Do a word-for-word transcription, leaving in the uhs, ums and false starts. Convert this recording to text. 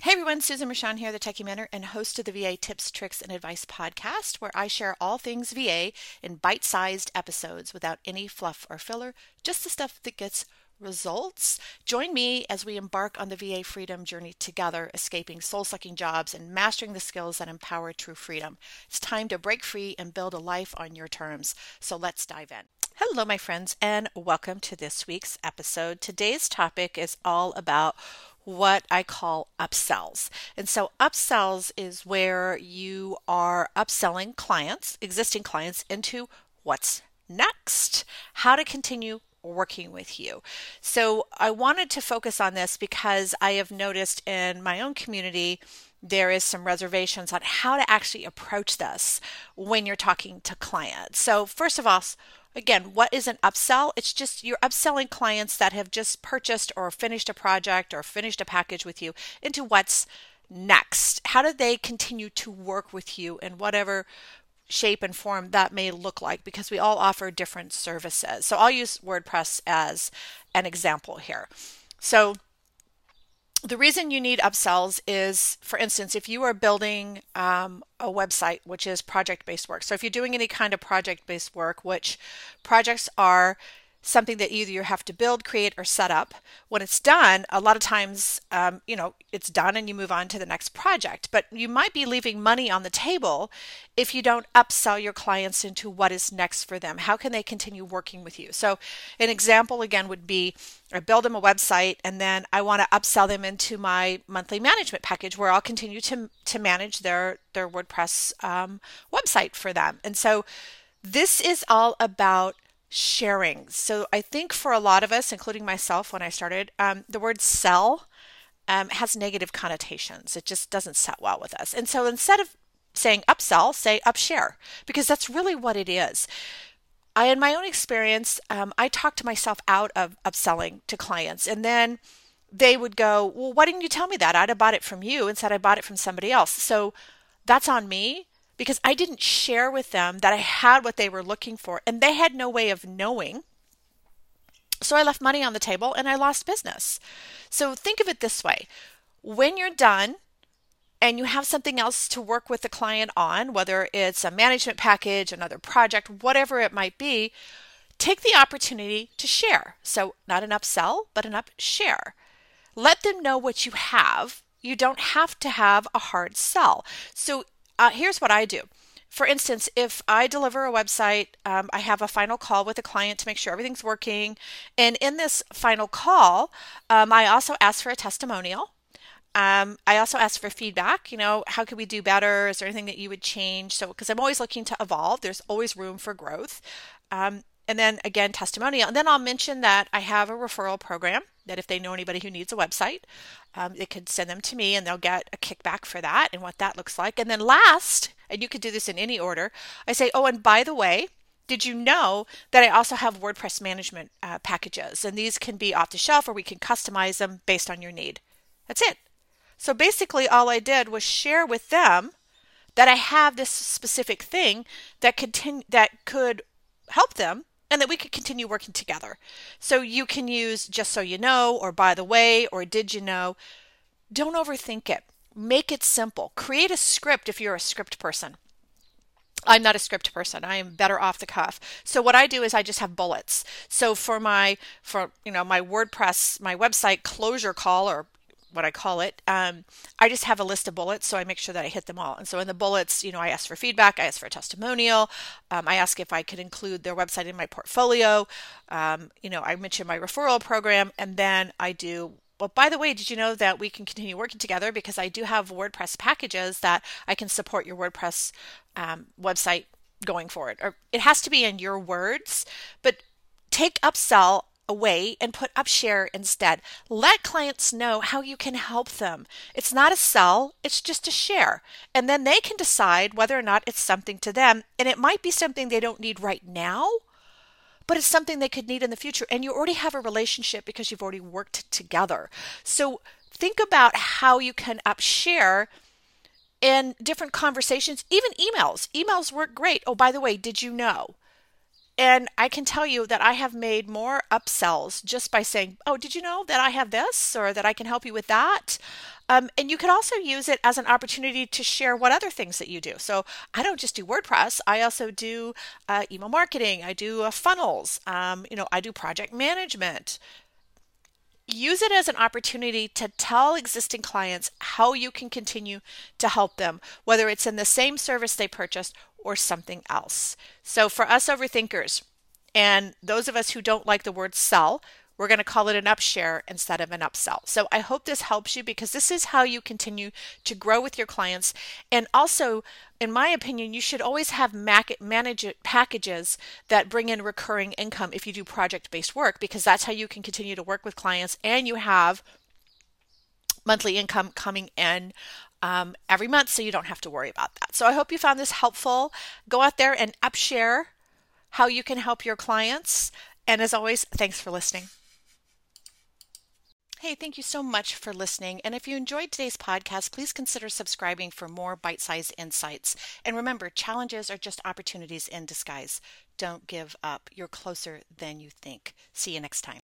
Hey everyone, Susan Rashan here, the Techie Mentor and host of the V A Tips, Tricks, and Advice podcast, where I share all things V A in bite-sized episodes without any fluff or filler, just the stuff that gets results. Join me as we embark on the V A freedom journey together, escaping soul-sucking jobs and mastering the skills that empower true freedom. It's time to break free and build a life on your terms. So let's dive in. Hello, my friends, and welcome to this week's episode. Today's topic is all about what I call upsells. And so upsells is where you are upselling clients, existing clients, into what's next, how to continue working with you. So I wanted to focus on this because I have noticed in my own community there is some reservations on how to actually approach this when you're talking to clients. So first of all, again, what is an upsell? It's just you're upselling clients that have just purchased or finished a project or finished a package with you into what's next. How do they continue to work with you in whatever shape and form that may look like, because we all offer different services. So I'll use WordPress as an example here. So the reason you need upsells is, for instance, if you are building um, a website, which is project-based work. So if you're doing any kind of project-based work, which projects are something that either you have to build, create, or set up. When it's done, a lot of times, um, you know, it's done and you move on to the next project. But you might be leaving money on the table if you don't upsell your clients into what is next for them. How can they continue working with you? So an example, again, would be I build them a website and then I want to upsell them into my monthly management package where I'll continue to, to manage their, their WordPress um, website for them. And so this is all about sharing. So I think for a lot of us, including myself when I started, um, the word sell um, has negative connotations. It just doesn't set well with us. And so instead of saying upsell, say upshare, because that's really what it is. I, in my own experience, um, I talked to myself out of upselling to clients, and then they would go, well, why didn't you tell me that? I'd have bought it from you. Instead, I bought it from somebody else. So that's on me, because I didn't share with them that I had what they were looking for, and they had no way of knowing. So I left money on the table and I lost business. So think of it this way. When you're done and you have something else to work with the client on, whether it's a management package, another project, whatever it might be, take the opportunity to share. So not an upsell, but an upshare. Let them know what you have. You don't have to have a hard sell. So Uh, here's what I do. For instance, if I deliver a website, um, I have a final call with a client to make sure everything's working. And in this final call, um, I also ask for a testimonial. Um, I also ask for feedback. You know, how could we do better? Is there anything that you would change? So, because I'm always looking to evolve, there's always room for growth. Um, and then again, testimonial. And then I'll mention that I have a referral program that if they know anybody who needs a website, um, they could send them to me and they'll get a kickback for that and what that looks like. And then last, and you could do this in any order, I say, oh, and by the way, did you know that I also have WordPress management uh, packages? And these can be off the shelf or we can customize them based on your need. That's it. So basically all I did was share with them that I have this specific thing that continue, that could help them and that we could continue working together. So you can use just so you know, or by the way, or did you know. Don't overthink it. Make it simple. Create a script if you're a script person. I'm not a script person. I am better off the cuff. So what I do is I just have bullets. So for my, for you know, my WordPress, my website closure call, or what I call it, um, I just have a list of bullets, so I make sure that I hit them all. And so in the bullets, you know, I ask for feedback, I ask for a testimonial, um, I ask if I could include their website in my portfolio, um, you know, I mention my referral program, and then I do, well, by the way, did you know that we can continue working together because I do have WordPress packages that I can support your WordPress um, website going forward. Or it has to be in your words, but take upsell away and put upshare instead. Let clients know how you can help them. It's not a sell, it's just a share. And then they can decide whether or not it's something to them. And it might be something they don't need right now, but it's something they could need in the future. And you already have a relationship because you've already worked together. So think about how you can upshare in different conversations, even emails. Emails work great. Oh, by the way, did you know? And I can tell you that I have made more upsells just by saying, oh, did you know that I have this or that I can help you with that? Um, and you could also use it as an opportunity to share what other things that you do. So I don't just do WordPress. I also do uh, email marketing. I do uh, funnels. Um, you know, I do project management. Use it as an opportunity to tell existing clients how you can continue to help them, whether it's in the same service they purchased or something else. So for us overthinkers, and those of us who don't like the word sell, we're going to call it an upshare instead of an upsell. So I hope this helps you, because this is how you continue to grow with your clients. And also, in my opinion, you should always have manage packages that bring in recurring income if you do project-based work, because that's how you can continue to work with clients and you have monthly income coming in um, every month, so you don't have to worry about that. So I hope you found this helpful. Go out there and upshare how you can help your clients. And as always, thanks for listening. Hey, thank you so much for listening. And if you enjoyed today's podcast, please consider subscribing for more bite-sized insights. And remember, challenges are just opportunities in disguise. Don't give up. You're closer than you think. See you next time.